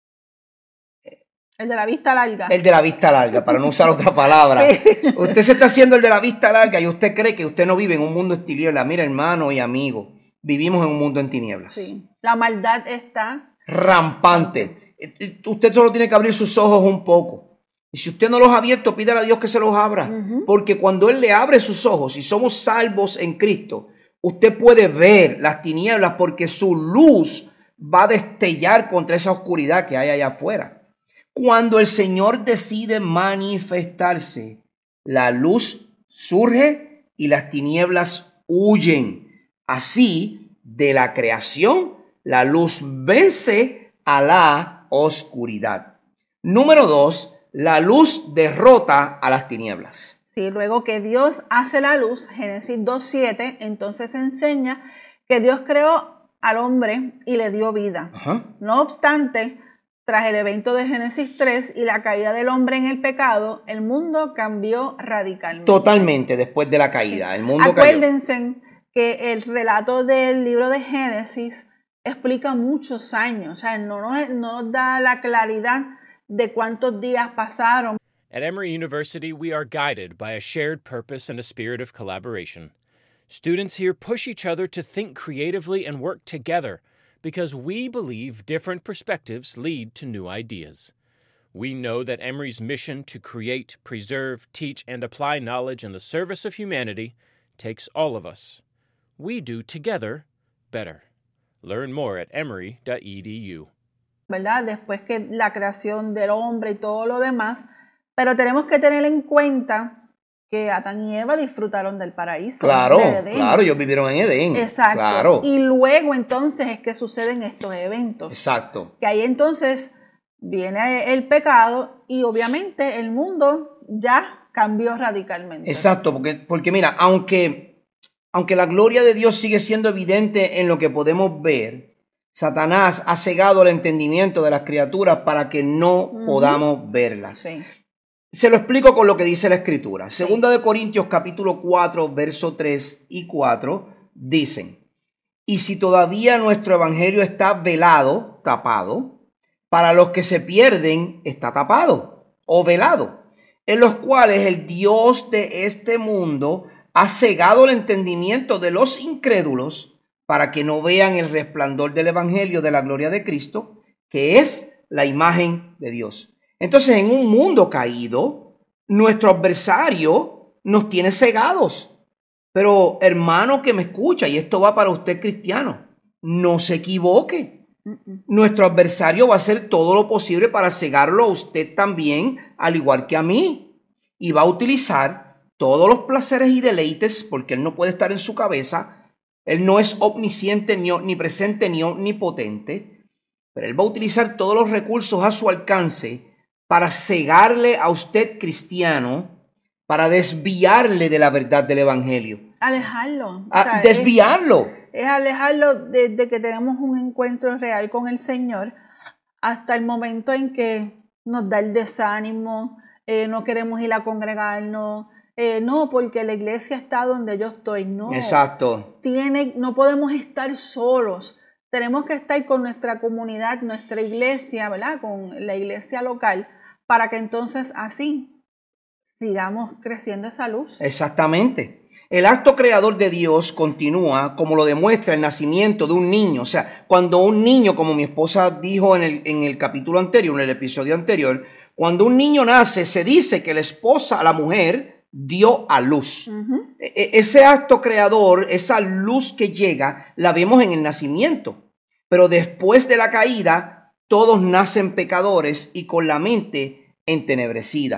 El de la vista larga. El de la vista larga, para no usar otra palabra. Sí. Usted se está haciendo el de la vista larga y usted cree que usted no vive en un mundo de tinieblas. Mira, hermano y amigo, vivimos en un mundo en tinieblas. Sí. La maldad está... rampante. Usted solo tiene que abrir sus ojos un poco. Y si usted no los ha abierto, pídale a Dios que se los abra. Uh-huh. Porque cuando Él le abre sus ojos y somos salvos en Cristo, usted puede ver las tinieblas porque su luz va a destellar contra esa oscuridad que hay allá afuera. Cuando el Señor decide manifestarse, la luz surge y las tinieblas huyen. Así, de la creación, la luz vence a la oscuridad. Número dos, la luz derrota a las tinieblas. Sí, luego que Dios hace la luz, Génesis dos siete, entonces enseña que Dios creó al hombre y le dio vida. Ajá. No obstante, tras el evento de Génesis tres y la caída del hombre en el pecado, el mundo cambió radicalmente. Totalmente, después de la caída. Sí. El mundo Acuérdense cayó. Que el relato del libro de Génesis explica muchos años, o sea, no nos, no nos da la claridad de cuántos días pasaron. At Emory University, we are guided by a shared purpose and a spirit of collaboration. Students here push each other to think creatively and work together because we believe different perspectives lead to new ideas. We know that Emory's mission to create, preserve, teach, and apply knowledge in the service of humanity takes all of us. We do together better. Learn more at emory dot e d u. ¿Verdad? Después que la creación del hombre y todo lo demás, pero tenemos que tener en cuenta que Adán y Eva disfrutaron del paraíso. Claro, de Edén. Claro, ellos vivieron en Edén. Exacto. Claro. Y luego entonces es que suceden estos eventos. Exacto. Que ahí entonces viene el pecado y obviamente el mundo ya cambió radicalmente. Exacto, porque, porque mira, aunque... Aunque la gloria de Dios sigue siendo evidente en lo que podemos ver, Satanás ha cegado el entendimiento de las criaturas para que no uh-huh. podamos verlas. Sí. Se lo explico con lo que dice la Escritura. Sí. Segunda de Corintios capítulo cuatro, versos tres y cuatro, dicen: y si todavía nuestro evangelio está velado, tapado, para los que se pierden está tapado o velado, en los cuales el Dios de este mundo ha cegado el entendimiento de los incrédulos para que no vean el resplandor del evangelio de la gloria de Cristo, que es la imagen de Dios. Entonces, en un mundo caído, nuestro adversario nos tiene cegados. Pero, hermano que me escucha, y esto va para usted cristiano, no se equivoque. Uh-uh. Nuestro adversario va a hacer todo lo posible para cegarlo a usted también, al igual que a mí. Y va a utilizar todos los placeres y deleites, porque Él no puede estar en su cabeza. Él no es omnisciente, ni, ni presente, ni omnipotente. Pero Él va a utilizar todos los recursos a su alcance para cegarle a usted, cristiano, para desviarle de la verdad del evangelio. Alejarlo. A, o sea, desviarlo. Es, es alejarlo desde que tenemos un encuentro real con el Señor hasta el momento en que nos da el desánimo, eh, no queremos ir a congregarnos. Eh, no, porque la iglesia está donde yo estoy. No. Exacto. Tiene, no podemos estar solos. Tenemos que estar con nuestra comunidad, nuestra iglesia, ¿verdad? Con la iglesia local, para que entonces así sigamos creciendo esa luz. Exactamente. El acto creador de Dios continúa como lo demuestra el nacimiento de un niño. O sea, cuando un niño, como mi esposa dijo en el, en el capítulo anterior, en el episodio anterior, cuando un niño nace, se dice que la esposa, la mujer, dio a luz. Uh-huh. E- ese acto creador, esa luz que llega, la vemos en el nacimiento. Pero después de la caída, todos nacen pecadores y con la mente entenebrecida.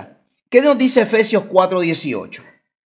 ¿Qué nos dice Efesios cuatro dieciocho?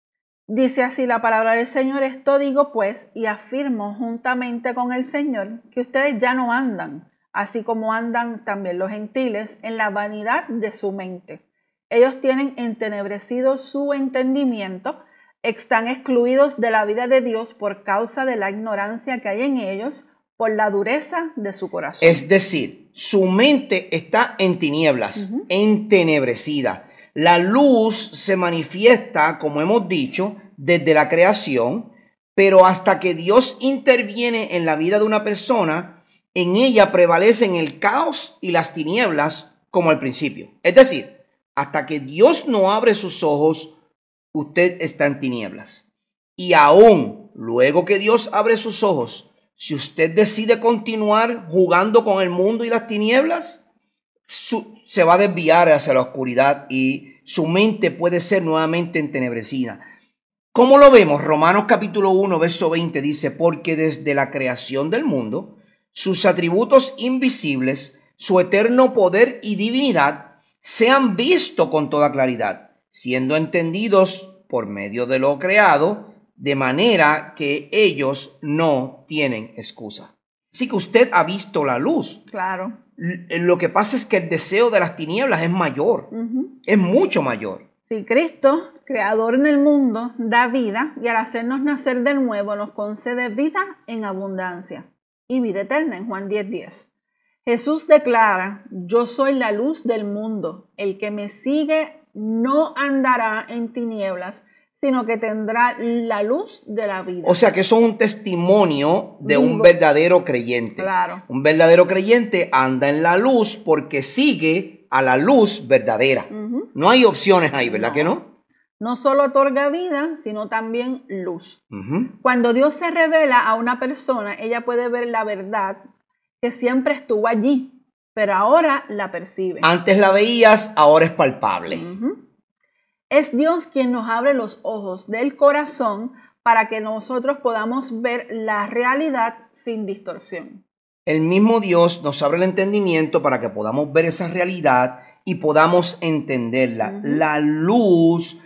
Dice así la palabra del Señor: esto digo pues, y afirmo juntamente con el Señor, que ustedes ya no andan, así como andan también los gentiles, en la vanidad de su mente. Ellos tienen entenebrecido su entendimiento, están excluidos de la vida de Dios por causa de la ignorancia que hay en ellos, por la dureza de su corazón. Es decir, su mente está en tinieblas, uh-huh. entenebrecida. La luz se manifiesta, como hemos dicho, desde la creación, pero hasta que Dios interviene en la vida de una persona, en ella prevalecen el caos y las tinieblas como al principio. Es decir, hasta que Dios no abre sus ojos, usted está en tinieblas. Y aún luego que Dios abre sus ojos, si usted decide continuar jugando con el mundo y las tinieblas, su, se va a desviar hacia la oscuridad y su mente puede ser nuevamente entenebrecida. ¿Cómo lo vemos? Romanos capítulo uno, verso veinte dice: porque desde la creación del mundo, sus atributos invisibles, su eterno poder y divinidad, se han visto con toda claridad, siendo entendidos por medio de lo creado, de manera que ellos no tienen excusa. Así que usted ha visto la luz. Claro. Lo que pasa es que el deseo de las tinieblas es mayor, uh-huh. es mucho mayor. Sí, Cristo, creador en el mundo, da vida y al hacernos nacer de nuevo nos concede vida en abundancia y vida eterna en Juan diez diez. Jesús declara: yo soy la luz del mundo, el que me sigue no andará en tinieblas, sino que tendrá la luz de la vida. O sea que eso es un testimonio de Vivo. Un verdadero creyente. Claro. Un verdadero creyente anda en la luz porque sigue a la luz verdadera. Uh-huh. No hay opciones ahí, ¿verdad no. que no? No solo otorga vida, sino también luz. Uh-huh. Cuando Dios se revela a una persona, ella puede ver la verdad que siempre estuvo allí, pero ahora la percibe. Antes la veías, ahora es palpable. Uh-huh. Es Dios quien nos abre los ojos del corazón para que nosotros podamos ver la realidad sin distorsión. El mismo Dios nos abre el entendimiento para que podamos ver esa realidad y podamos entenderla. Uh-huh. La luz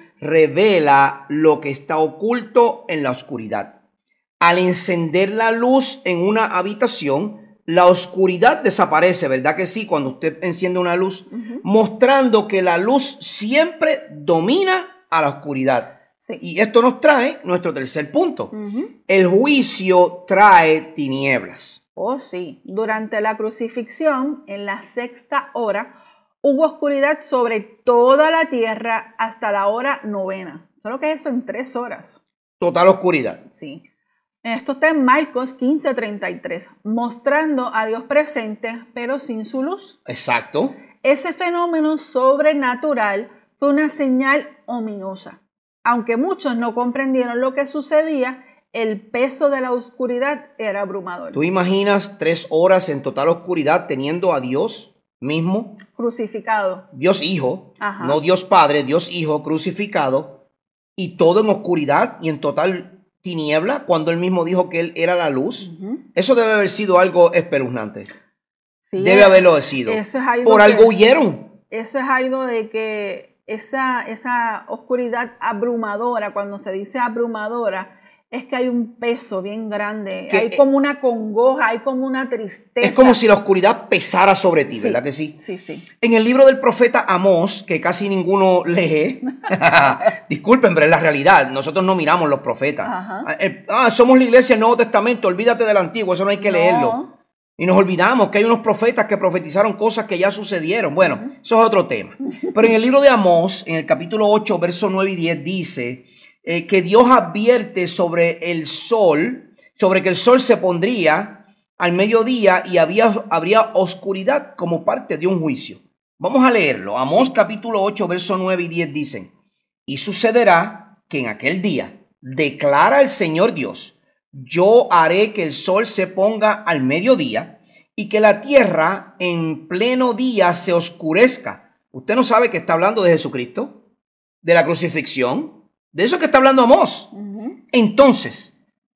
revela lo que está oculto en la oscuridad. Al encender la luz en una habitación, la oscuridad desaparece, ¿verdad que sí? Cuando usted enciende una luz, uh-huh. mostrando que la luz siempre domina a la oscuridad. Sí. Y esto nos trae nuestro tercer punto. Uh-huh. El juicio trae tinieblas. Oh, sí. Durante la crucifixión, en la sexta hora, hubo oscuridad sobre toda la tierra hasta la hora novena. ¿Sabes lo que es eso? En tres horas. Total oscuridad. Sí. Esto está en Marcos quince treinta y tres, mostrando a Dios presente, pero sin su luz. Exacto. Ese fenómeno sobrenatural fue una señal ominosa. Aunque muchos no comprendieron lo que sucedía, el peso de la oscuridad era abrumador. ¿Tú imaginas tres horas en total oscuridad teniendo a Dios mismo? Crucificado. Dios Hijo, Ajá. no Dios Padre, Dios Hijo crucificado, y todo en oscuridad y en total tiniebla, cuando él mismo dijo que él era la luz. Uh-huh. Eso debe haber sido algo espeluznante. Sí, debe haberlo sido. Eso es algo Por que, algo huyeron. Eso es algo de que esa, esa oscuridad abrumadora, cuando se dice abrumadora, es que hay un peso bien grande, que, hay como una congoja, hay como una tristeza. Es como si la oscuridad pesara sobre ti, sí, ¿verdad que sí? Sí, sí. En el libro del profeta Amós, que casi ninguno lee, disculpen, pero es la realidad, nosotros no miramos los profetas. Ajá. Ah, somos la iglesia del Nuevo Testamento, olvídate del Antiguo, eso no hay que no. leerlo. Y nos olvidamos que hay unos profetas que profetizaron cosas que ya sucedieron. Bueno, uh-huh. eso es otro tema. Pero en el libro de Amós, en el capítulo ocho, versos nueve y diez, dice eh, que Dios advierte sobre el sol, sobre que el sol se pondría al mediodía y había, habría oscuridad como parte de un juicio. Vamos a leerlo. Amós capítulo ocho, versos nueve y diez dicen: y sucederá que en aquel día, declara el Señor Dios, yo haré que el sol se ponga al mediodía y que la tierra en pleno día se oscurezca. ¿Usted no sabe que está hablando de Jesucristo? ¿De la crucifixión? De eso que está hablando Amós. Uh-huh. Entonces,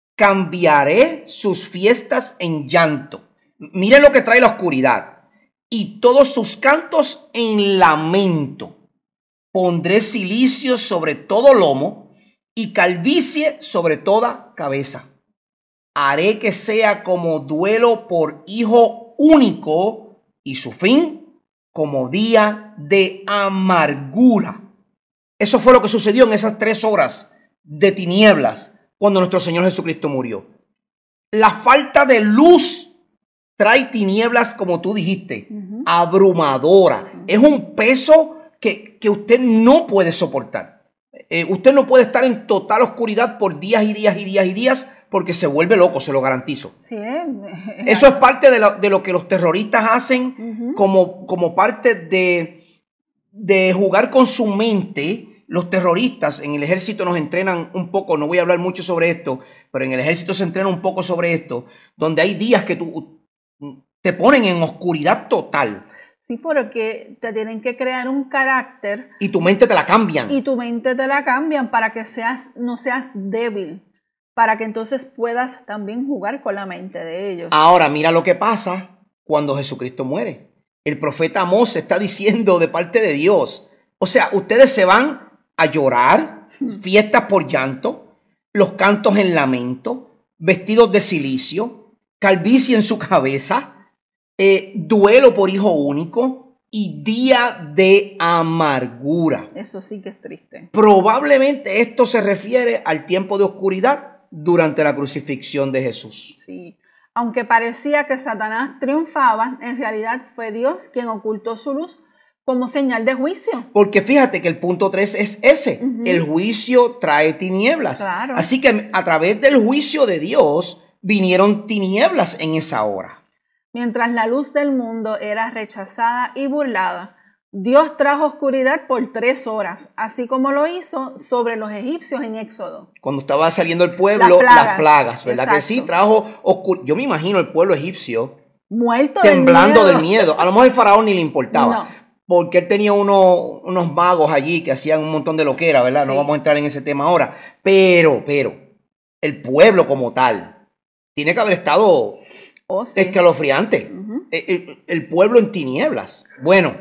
cambiaré sus fiestas en llanto. Mire lo que trae la oscuridad. Y todos sus cantos en lamento. Pondré cilicio sobre todo lomo y calvicie sobre toda cabeza. Haré que sea como duelo por hijo único y su fin como día de amargura. Eso fue lo que sucedió en esas tres horas de tinieblas cuando nuestro Señor Jesucristo murió. La falta de luz trae tinieblas, como tú dijiste, uh-huh. abrumadora. Uh-huh. Es un peso que, que usted no puede soportar. Eh, usted no puede estar en total oscuridad por días y días y días y días porque se vuelve loco, se lo garantizo. Sí, eso es parte de lo, de lo que los terroristas hacen uh-huh. como, como parte de, de jugar con su mente. Los terroristas en el ejército nos entrenan un poco, no voy a hablar mucho sobre esto, pero en el ejército se entrena un poco sobre esto, donde hay días que tú, te ponen en oscuridad total. Sí, porque te tienen que crear un carácter. Y tu mente te la cambian. Y tu mente te la cambian para que seas, no seas débil, para que entonces puedas también jugar con la mente de ellos. Ahora, mira lo que pasa cuando Jesucristo muere. El profeta Amós está diciendo de parte de Dios, o sea, ustedes se van a llorar, fiestas por llanto, los cantos en lamento, vestidos de cilicio, calvicie en su cabeza, eh, duelo por hijo único y día de amargura. Eso sí que es triste. Probablemente esto se refiere al tiempo de oscuridad durante la crucifixión de Jesús. Sí, aunque parecía que Satanás triunfaba, en realidad fue Dios quien ocultó su luz como señal de juicio. Porque fíjate que el punto tres es ese. Uh-huh. El juicio trae tinieblas. Claro. Así que a través del juicio de Dios vinieron tinieblas en esa hora. Mientras la luz del mundo era rechazada y burlada, Dios trajo oscuridad por tres horas, así como lo hizo sobre los egipcios en Éxodo. Cuando estaba saliendo el pueblo, las plagas, las plagas ¿verdad? Exacto. Que sí trajo oscuridad. Yo me imagino el pueblo egipcio muerto temblando del miedo. del miedo. A lo mejor el faraón ni le importaba. No. Porque él tenía uno, unos magos allí que hacían un montón de loquera, ¿verdad? Sí. No vamos a entrar en ese tema ahora. Pero, pero, el pueblo como tal tiene que haber estado oh, sí. escalofriante. Uh-huh. el, el, el pueblo en tinieblas. Bueno.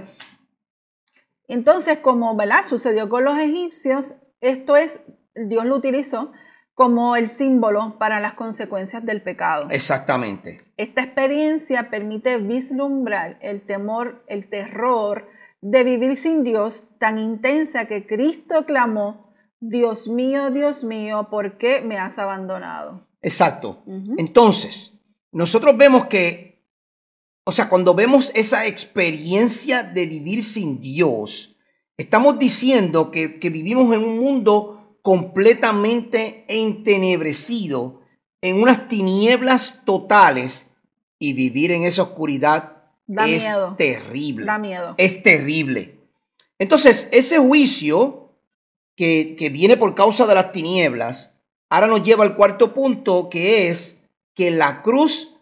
Entonces, como ¿verdad? Sucedió con los egipcios, esto es, Dios lo utilizó como el símbolo para las consecuencias del pecado. Exactamente. Esta experiencia permite vislumbrar el temor, el terror de vivir sin Dios tan intensa que Cristo clamó, Dios mío, Dios mío, ¿por qué me has abandonado? Exacto. Uh-huh. Entonces, nosotros vemos que, o sea, cuando vemos esa experiencia de vivir sin Dios, estamos diciendo que, que vivimos en un mundo completamente entenebrecido, en unas tinieblas totales, y vivir en esa oscuridad da es miedo. terrible. Da miedo. Es terrible. Entonces, ese juicio que, que viene por causa de las tinieblas, ahora nos lleva al cuarto punto, que es que la cruz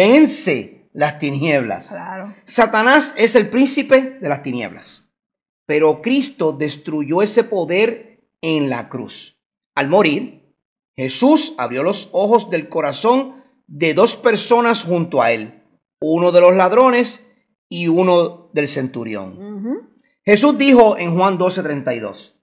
vence las tinieblas. Claro. Satanás es el príncipe de las tinieblas, pero Cristo destruyó ese poder en la cruz. Al morir, Jesús abrió los ojos del corazón de dos personas junto a él, uno de los ladrones y uno del centurión. Uh-huh. Jesús dijo en Juan doce treinta y dos,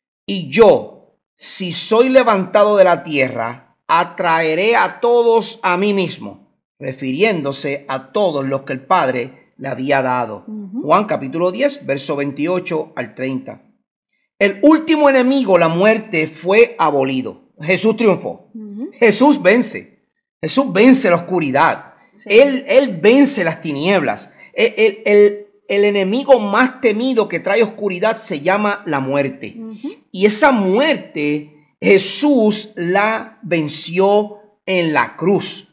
y yo, si soy levantado de la tierra, atraeré a todos a mí mismo, refiriéndose a todos los que el Padre le había dado. Uh-huh. Juan capítulo diez, verso veintiocho al treinta. El último enemigo, la muerte, fue abolido. Jesús triunfó. Uh-huh. Jesús vence. Jesús vence la oscuridad. Sí. Él, él vence las tinieblas. El, el, el, el enemigo más temido que trae oscuridad se llama la muerte. Uh-huh. Y esa muerte Jesús la venció en la cruz.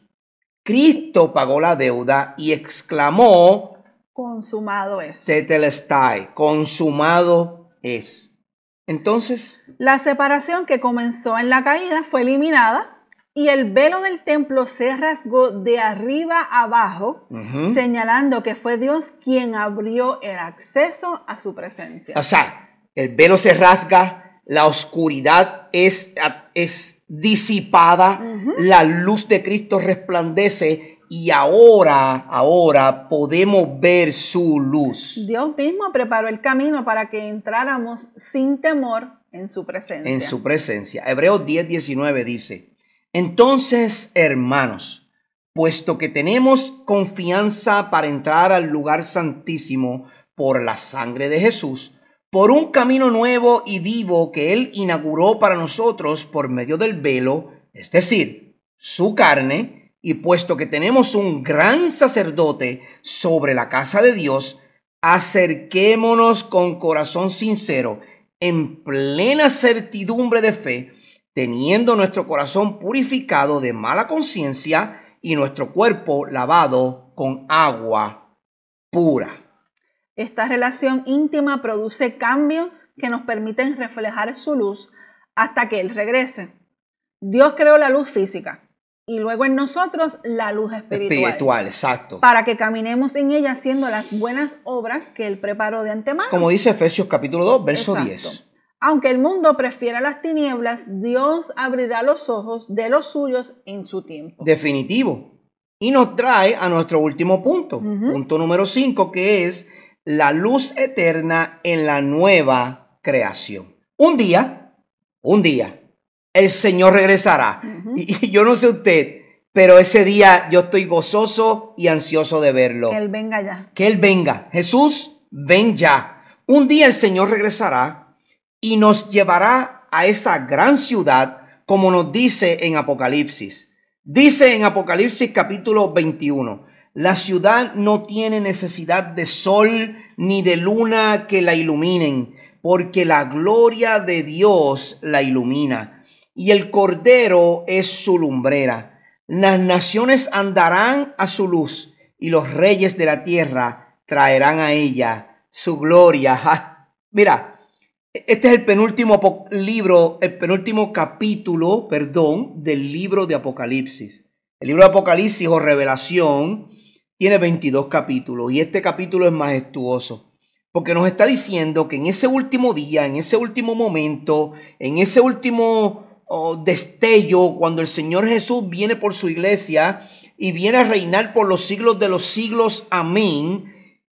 Cristo pagó la deuda y exclamó: consumado es. Tetelestai, consumado es. Entonces, la separación que comenzó en la caída fue eliminada y el velo del templo se rasgó de arriba a abajo, uh-huh. señalando que fue Dios quien abrió el acceso a su presencia. O sea, el velo se rasga, la oscuridad es, es disipada, uh-huh. la luz de Cristo resplandece y ahora, ahora podemos ver su luz. Dios mismo preparó el camino para que entráramos sin temor en su presencia. En su presencia. Hebreos diez, diecinueve dice, entonces, hermanos, puesto que tenemos confianza para entrar al lugar santísimo por la sangre de Jesús, por un camino nuevo y vivo que Él inauguró para nosotros por medio del velo, es decir, su carne, y puesto que tenemos un gran sacerdote sobre la casa de Dios, acerquémonos con corazón sincero, en plena certidumbre de fe, teniendo nuestro corazón purificado de mala conciencia y nuestro cuerpo lavado con agua pura. Esta relación íntima produce cambios que nos permiten reflejar su luz hasta que Él regrese. Dios creó la luz física y luego en nosotros la luz espiritual. Espiritual, exacto. Para que caminemos en ella haciendo las buenas obras que Él preparó de antemano. Como dice Efesios capítulo dos, verso Exacto. diez. Aunque el mundo prefiera las tinieblas, Dios abrirá los ojos de los suyos en su tiempo. Definitivo. Y nos trae a nuestro último punto. Uh-huh. Punto número cinco, que es la luz eterna en la nueva creación. Un día, un día, el Señor regresará. Uh-huh. y, y yo no sé usted, pero ese día yo estoy gozoso y ansioso de verlo. Que Él venga ya. Que Él venga. Jesús, ven ya. Un día el Señor regresará y nos llevará a esa gran ciudad, como nos dice en Apocalipsis. Dice en Apocalipsis capítulo veintiuno, la ciudad no tiene necesidad de sol ni de luna que la iluminen, porque la gloria de Dios la ilumina, y el Cordero es su lumbrera. Las naciones andarán a su luz, y los reyes de la tierra traerán a ella su gloria. ¡Ja! Mira, este es el penúltimo libro, el penúltimo capítulo, perdón, del libro de Apocalipsis. El libro de Apocalipsis o Revelación tiene veintidós capítulos y este capítulo es majestuoso porque nos está diciendo que en ese último día, en ese último momento, en ese último oh, destello, cuando el Señor Jesús viene por su iglesia y viene a reinar por los siglos de los siglos, amén,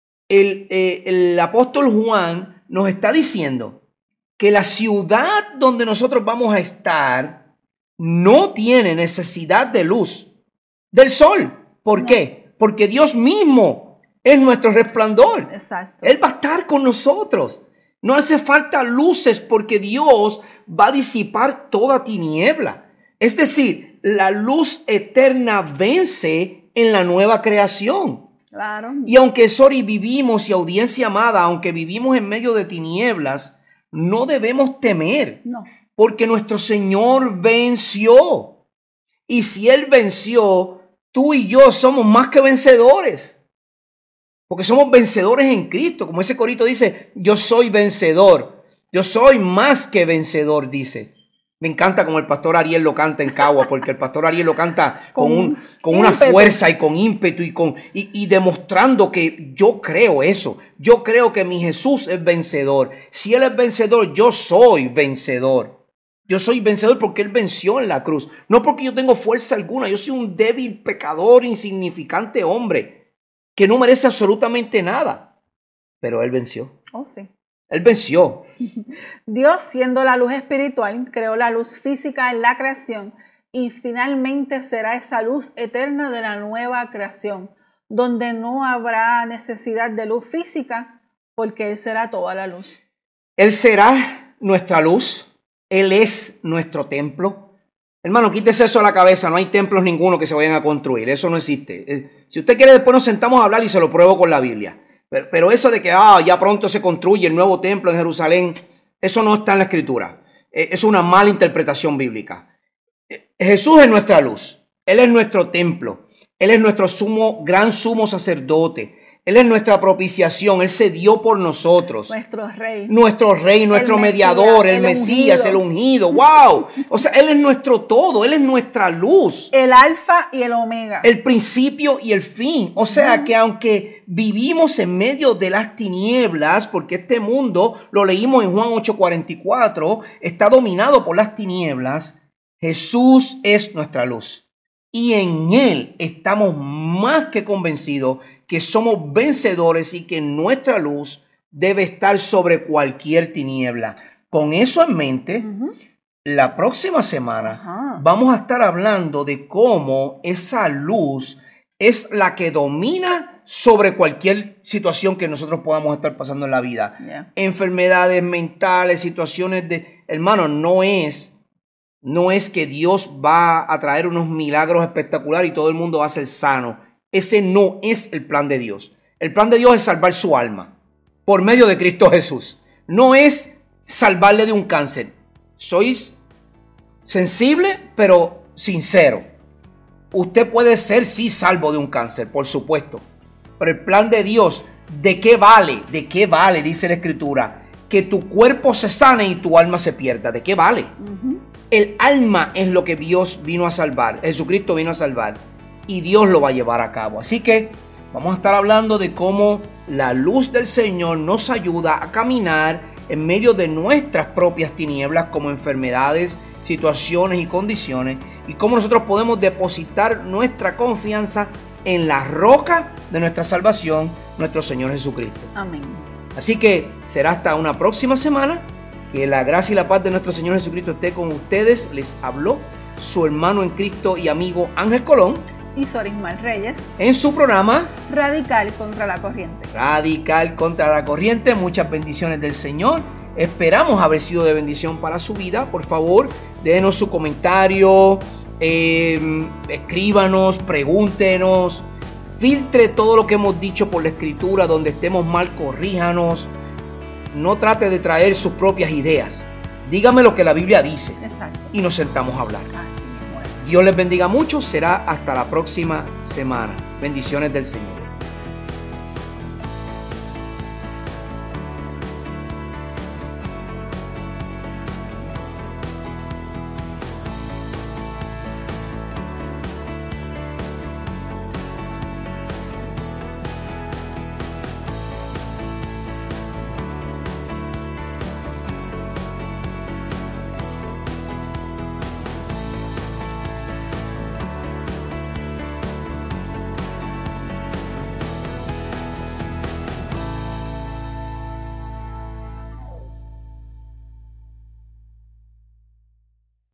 el, eh, el apóstol Juan nos está diciendo que la ciudad donde nosotros vamos a estar no tiene necesidad de luz, del sol. ¿Por no. qué? Porque Dios mismo es nuestro resplandor. Exacto. Él va a estar con nosotros. No hace falta luces porque Dios va a disipar toda tiniebla. Es decir, la luz eterna vence en la nueva creación. Claro. Y aunque, sorry, vivimos, y audiencia amada, aunque vivimos en medio de tinieblas, no debemos temer. No. Porque nuestro Señor venció. Y si Él venció, tú y yo somos más que vencedores. Porque somos vencedores en Cristo. Como ese corito dice, yo soy vencedor. Yo soy más que vencedor, dice. Me encanta como el pastor Ariel lo canta en Cagua, porque el pastor Ariel lo canta con, con, un, con una fuerza y con ímpetu y, con, y, y demostrando que yo creo eso. Yo creo que mi Jesús es vencedor. Si Él es vencedor, yo soy vencedor. Yo soy vencedor porque Él venció en la cruz. No porque yo tengo fuerza alguna. Yo soy un débil, pecador, insignificante hombre que no merece absolutamente nada. Pero Él venció. Oh, sí. Él venció. Dios, siendo la luz espiritual, creó la luz física en la creación y finalmente será esa luz eterna de la nueva creación, donde no habrá necesidad de luz física porque Él será toda la luz. Él será nuestra luz. Él es nuestro templo. Hermano, quítese eso a la cabeza. No hay templos ninguno que se vayan a construir. Eso no existe. Si usted quiere, después nos sentamos a hablar y se lo pruebo con la Biblia. Pero, pero eso de que ah, ya pronto se construye el nuevo templo en Jerusalén, eso no está en la Escritura. Es una mala interpretación bíblica. Jesús es nuestra luz. Él es nuestro templo. Él es nuestro sumo, gran sumo sacerdote. Él es nuestra propiciación. Él se dio por nosotros. Nuestro rey. Nuestro rey, nuestro el mediador, Mesías, el, el Mesías, ungido. el ungido. ¡Wow! O sea, Él es nuestro todo. Él es nuestra luz. El alfa y el omega. El principio y el fin. O sea, uh-huh. que aunque vivimos en medio de las tinieblas, porque este mundo, lo leímos en Juan ocho cuarenta y cuatro, está dominado por las tinieblas, Jesús es nuestra luz. y en Él estamos más que convencidos que somos vencedores y que nuestra luz debe estar sobre cualquier tiniebla. Con eso en mente, uh-huh. la próxima semana uh-huh. vamos a estar hablando de cómo esa luz es la que domina sobre cualquier situación que nosotros podamos estar pasando en la vida. Yeah. Enfermedades mentales, situaciones de... Hermano, no es... No es que Dios va a traer unos milagros espectaculares y todo el mundo va a ser sano. Ese no es el plan de Dios. El plan de Dios es salvar su alma por medio de Cristo Jesús. No es salvarle de un cáncer. Sois sensible, pero sincero. Usted puede ser, sí, salvo de un cáncer, por supuesto. Pero el plan de Dios, ¿de qué vale? ¿De qué vale? Dice la Escritura. Que tu cuerpo se sane y tu alma se pierda. ¿De qué vale? Uh-huh. El alma es lo que Dios vino a salvar. Jesucristo vino a salvar. Y Dios lo va a llevar a cabo. Así que vamos a estar hablando de cómo la luz del Señor nos ayuda a caminar en medio de nuestras propias tinieblas, como enfermedades, situaciones y condiciones. Y cómo nosotros podemos depositar nuestra confianza en la roca de nuestra salvación, nuestro Señor Jesucristo. Amén. Así que será hasta una próxima semana. Que la gracia y la paz de nuestro Señor Jesucristo esté con ustedes. Les habló su hermano en Cristo y amigo Ángel Colón y Sorismal Reyes en su programa Radical contra la Corriente. Radical contra la Corriente. Muchas bendiciones del Señor. Esperamos haber sido de bendición para su vida. Por favor, déjenos su comentario, eh, escríbanos, pregúntenos, filtre todo lo que hemos dicho por la Escritura. Donde estemos mal, corríjanos. No trate de traer sus propias ideas. Dígame lo que la Biblia dice. Exacto. Y nos sentamos a hablar. Así es, bueno. Dios les bendiga mucho. Será hasta la próxima semana. Bendiciones del Señor.